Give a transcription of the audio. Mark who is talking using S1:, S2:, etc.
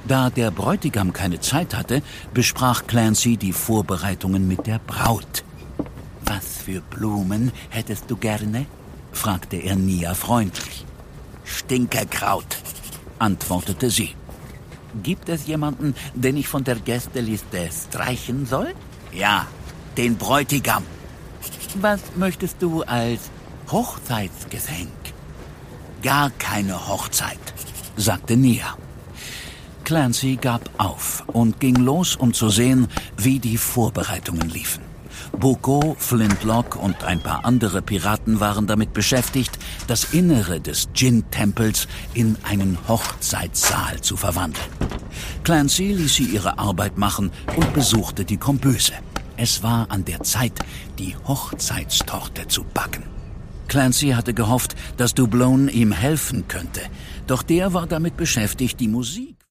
S1: Da der Bräutigam keine Zeit hatte, besprach Clancy die Vorbereitungen mit der Braut. »Was für Blumen hättest du gerne?« fragte er Nia freundlich. »Stinkerkraut«, antwortete sie. »Gibt es jemanden, den ich von der Gästeliste streichen soll?« »Ja, den Bräutigam.« »Was möchtest du als Hochzeitsgeschenk?« »Gar keine Hochzeit«, sagte Nia. Clancy gab auf und ging los, um zu sehen, wie die Vorbereitungen liefen. Bucco, Flintlock und ein paar andere Piraten waren damit beschäftigt, das Innere des Djinn-Tempels in einen Hochzeitssaal zu verwandeln. Clancy ließ sie ihre Arbeit machen und besuchte die Kombüse. Es war an der Zeit, die Hochzeitstorte zu backen. Clancy hatte gehofft, dass Doubloon ihm helfen könnte, doch der war damit beschäftigt, die Musik